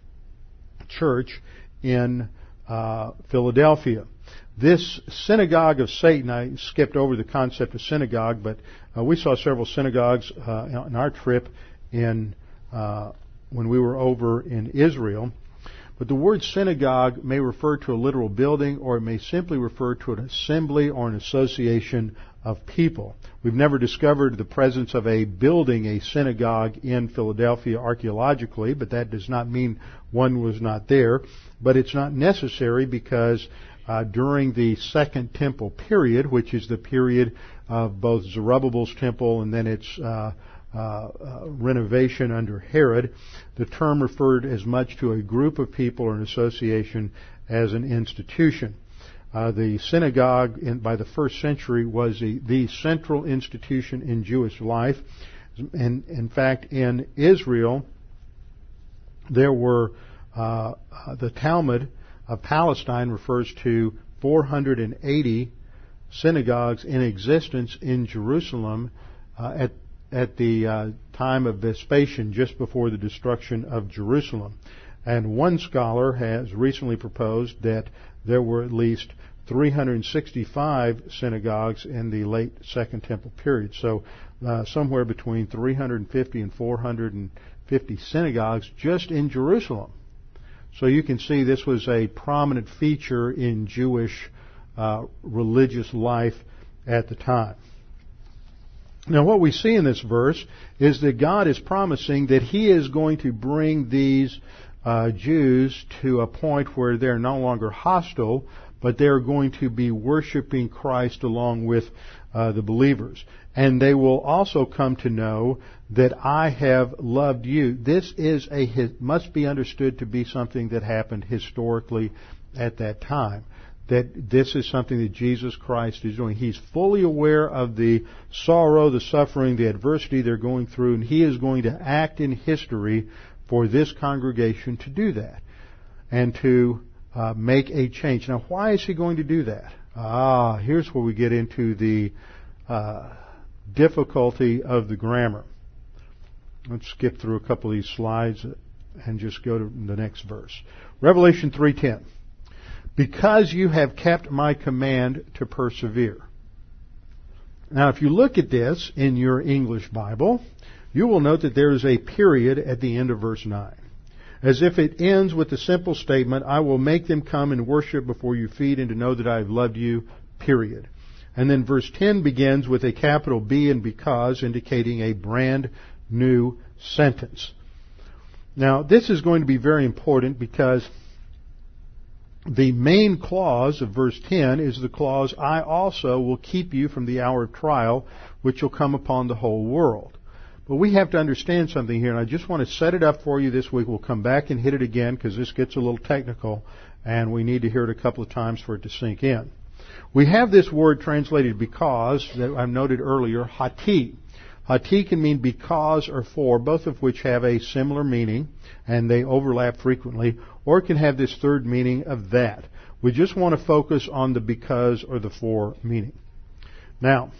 church in uh, Philadelphia. This synagogue of Satan, I skipped over the concept of synagogue, but uh, we saw several synagogues uh, on our trip in uh, when we were over in Israel. But the word synagogue may refer to a literal building, or it may simply refer to an assembly or an association of people. We've never discovered the presence of a building, a synagogue in Philadelphia archaeologically, but that does not mean one was not there. But it's not necessary, because Uh, during the Second Temple period, which is the period of both Zerubbabel's temple and then its uh, uh, uh, renovation under Herod, the term referred as much to a group of people or an association as an institution. Uh, the synagogue in, by the first century was the, the central institution in Jewish life. And in fact, in Israel, there were uh, uh, the Talmud of Palestine refers to four hundred eighty synagogues in existence in Jerusalem uh, at at the uh, time of Vespasian, just before the destruction of Jerusalem. And one scholar has recently proposed that there were at least three hundred sixty-five synagogues in the late Second Temple period. So uh, somewhere between three hundred fifty and four hundred fifty synagogues just in Jerusalem. So you can see this was a prominent feature in Jewish uh, religious life at the time. Now what we see in this verse is that God is promising that He is going to bring these uh, Jews to a point where they're no longer hostile, but they're going to be worshiping Christ along with uh, the believers. And they will also come to know that I have loved you. This is a must be understood to be something that happened historically at that time. That this is something that Jesus Christ is doing. He's fully aware of the sorrow, the suffering, the adversity they're going through, and He is going to act in history for this congregation to do that and to uh, make a change. Now, why is He going to do that? Ah, here's where we get into the uh, difficulty of the grammar. Let's skip through a couple of these slides and just go to the next verse. Revelation three ten. Because you have kept my command to persevere. Now, if you look at this in your English Bible, you will note that there is a period at the end of verse nine. As if it ends with the simple statement, I will make them come and worship before your feet and to know that I have loved you, period. And then verse ten begins with a capital B and because, indicating a brand new sentence. Now, this is going to be very important because the main clause of verse ten is the clause, I also will keep you from the hour of trial, which will come upon the whole world. But we have to understand something here, and I just want to set it up for you this week. We'll come back and hit it again because this gets a little technical, and we need to hear it a couple of times for it to sink in. We have this word translated because, that I noted earlier, hati. Hati can mean because or for, both of which have a similar meaning, and they overlap frequently, or it can have this third meaning of that. We just want to focus on the because or the for meaning. Now,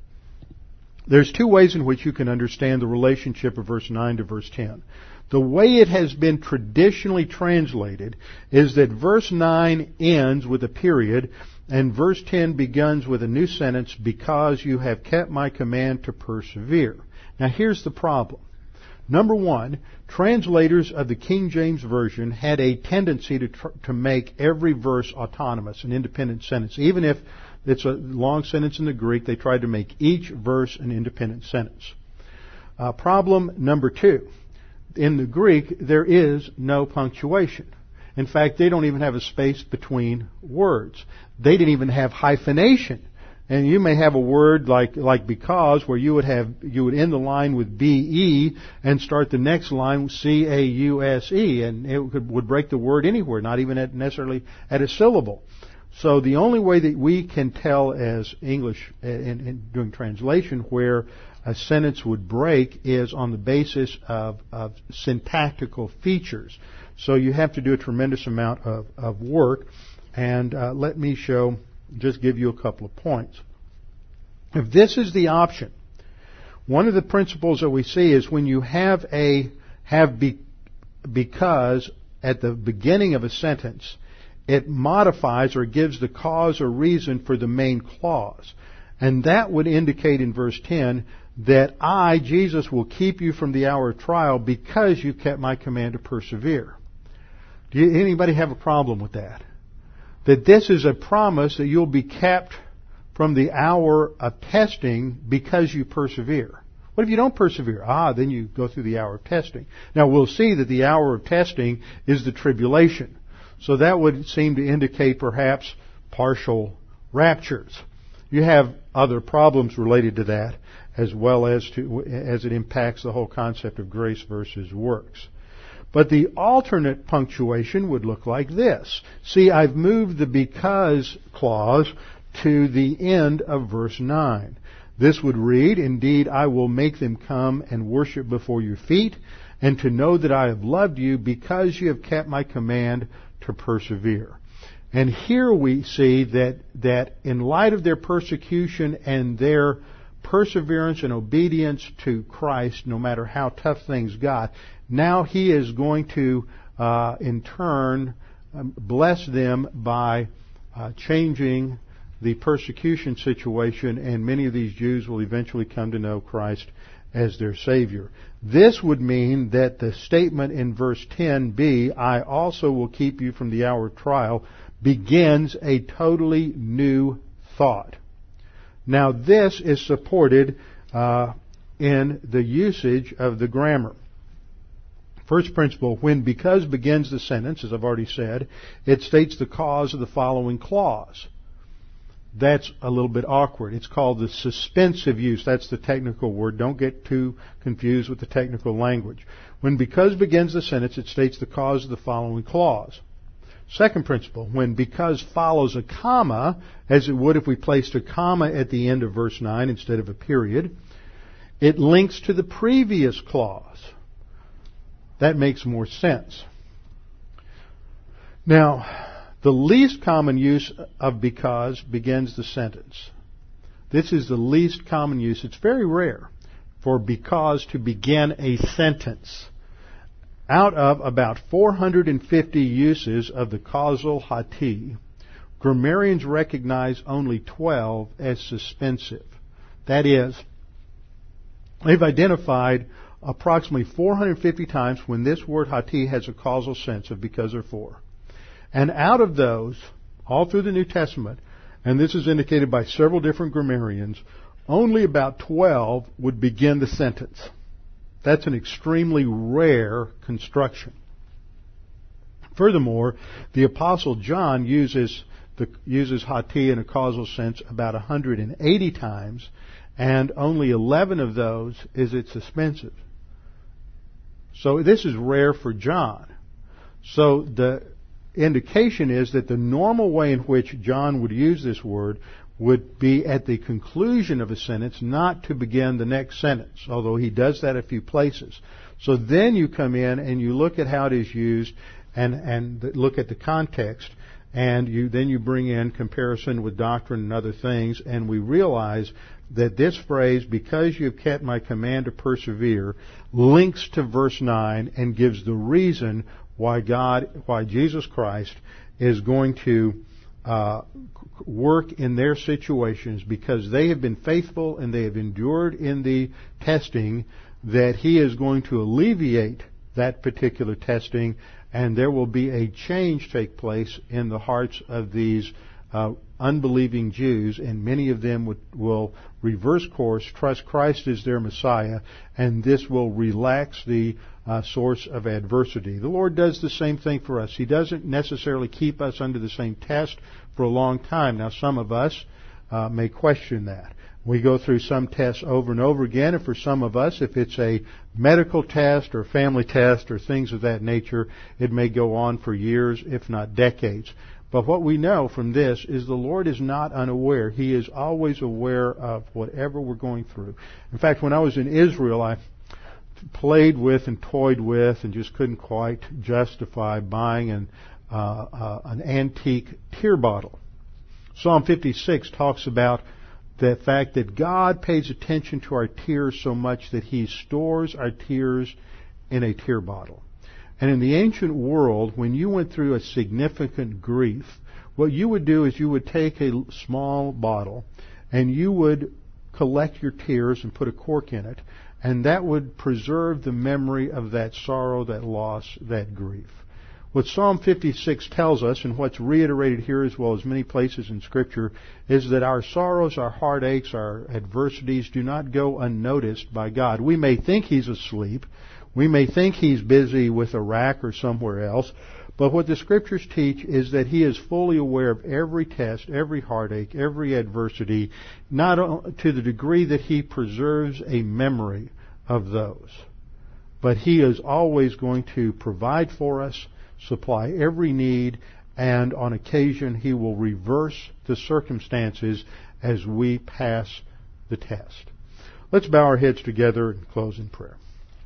there's two ways in which you can understand the relationship of verse nine to verse ten. The way it has been traditionally translated is that verse nine ends with a period, and verse ten begins with a new sentence, because you have kept my command to persevere. Now here's the problem. Number one, translators of the King James Version had a tendency to tr- to make every verse autonomous, an independent sentence. Even if it's a long sentence in the Greek, they tried to make each verse an independent sentence. Uh, problem number two, in the Greek, there is no punctuation. In fact, they don't even have a space between words. They didn't even have hyphenation. And you may have a word like like because, where you would have you would end the line with B E and start the next line with C A U S E, and it could, would break the word anywhere, not even at necessarily at a syllable. So the only way that we can tell as English in, in doing translation where a sentence would break is on the basis of, of syntactical features. So you have to do a tremendous amount of, of work. And uh, let me show, just give you a couple of points. If this is the option, one of the principles that we see is when you have a have be, because at the beginning of a sentence, it modifies or gives the cause or reason for the main clause. And that would indicate in verse ten that I, Jesus, will keep you from the hour of trial because you kept my command to persevere. Do you, anybody have a problem with that? That this is a promise that you'll be kept from the hour of testing because you persevere. What if you don't persevere? Ah, then you go through the hour of testing. Now we'll see that the hour of testing is the tribulation. So that would seem to indicate perhaps partial raptures. You have other problems related to that, as well as to as it impacts the whole concept of grace versus works. But the alternate punctuation would look like this. See, I've moved the because clause to the end of verse nine. This would read, indeed, I will make them come and worship before your feet, and to know that I have loved you because you have kept my command to persevere. And here we see that, that in light of their persecution and their perseverance and obedience to Christ, no matter how tough things got, now He is going to, uh, in turn, um, bless them by uh, changing the persecution situation, and many of these Jews will eventually come to know Christ as their Savior. This would mean that the statement in verse ten b, I also will keep you from the hour of trial, begins a totally new thought. Now this is supported uh, in the usage of the grammar. First principle, when because begins the sentence, as I've already said, it states the cause of the following clause. That's a little bit awkward. It's called the suspensive use. That's the technical word. Don't get too confused with the technical language. When because begins the sentence, it states the cause of the following clause. Second principle, when because follows a comma, as it would if we placed a comma at the end of verse nine instead of a period, it links to the previous clause. That makes more sense. Now, the least common use of because begins the sentence. This is the least common use. It's very rare for because to begin a sentence. Out of about four hundred fifty uses of the causal hati, grammarians recognize only twelve as suspensive. That is, they've identified approximately four hundred fifty times when this word hati has a causal sense of because or for. And out of those, all through the New Testament, and this is indicated by several different grammarians, only about twelve would begin the sentence. That's an extremely rare construction. Furthermore, the Apostle John uses the, uses hati in a causal sense about one hundred eighty times, and only eleven of those is it suspensive. So this is rare for John. So the indication is that the normal way in which John would use this word would be at the conclusion of a sentence, not to begin the next sentence, although he does that a few places. So then you come in and you look at how it is used and, and look at the context, and you then you bring in comparison with doctrine and other things, and we realize that this phrase, because you have kept my command to persevere, links to verse nine and gives the reason why God, why Jesus Christ is going to uh, work in their situations, because they have been faithful and they have endured in the testing, that He is going to alleviate that particular testing, and there will be a change take place in the hearts of these uh, unbelieving Jews, and many of them would, will reverse course, trust Christ as their Messiah, and this will relax the uh, source of adversity. The Lord does the same thing for us. He doesn't necessarily keep us under the same test for a long time. Now, some of us uh, may question that. We go through some tests over and over again, and for some of us, if it's a medical test or family test or things of that nature, it may go on for years, if not decades. But what we know from this is the Lord is not unaware. He is always aware of whatever we're going through. In fact, when I was in Israel, I played with and toyed with and just couldn't quite justify buying an, uh, uh, an antique tear bottle. Psalm fifty-six talks about the fact that God pays attention to our tears so much that He stores our tears in a tear bottle. And in the ancient world, when you went through a significant grief, what you would do is you would take a small bottle and you would collect your tears and put a cork in it, and that would preserve the memory of that sorrow, that loss, that grief. What Psalm fifty-six tells us, and what's reiterated here as well as many places in Scripture, is that our sorrows, our heartaches, our adversities do not go unnoticed by God. We may think He's asleep. We may think He's busy with Iraq or somewhere else. But what the Scriptures teach is that He is fully aware of every test, every heartache, every adversity, not to the degree that He preserves a memory of those. But He is always going to provide for us, supply every need, and on occasion He will reverse the circumstances as we pass the test. Let's bow our heads together and close in prayer.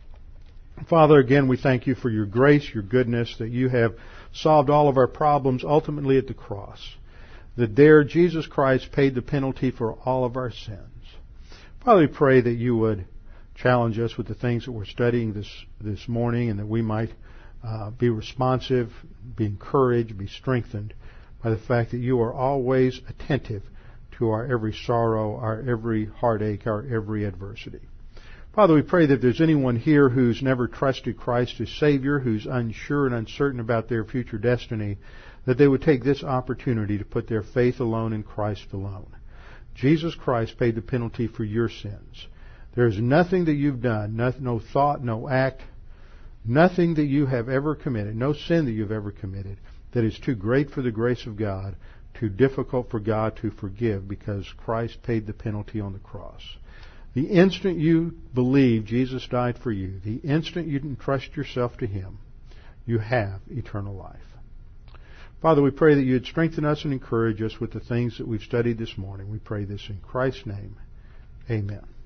Father, again, we thank You for Your grace, Your goodness, that You have solved all of our problems ultimately at the cross. That there Jesus Christ paid the penalty for all of our sins. Father, we pray that You would challenge us with the things that we're studying this, this morning, and that we might uh, be responsive, be encouraged, be strengthened by the fact that You are always attentive to our every sorrow, our every heartache, our every adversity. Father, we pray that if there's anyone here who's never trusted Christ as Savior, who's unsure and uncertain about their future destiny, that they would take this opportunity to put their faith alone in Christ alone. Jesus Christ paid the penalty for your sins. There is nothing that you've done, no, no thought, no act, nothing that you have ever committed, no sin that you've ever committed, that is too great for the grace of God, too difficult for God to forgive, because Christ paid the penalty on the cross. The instant you believe Jesus died for you, the instant you entrust yourself to Him, you have eternal life. Father, we pray that You'd strengthen us and encourage us with the things that we've studied this morning. We pray this in Christ's name. Amen.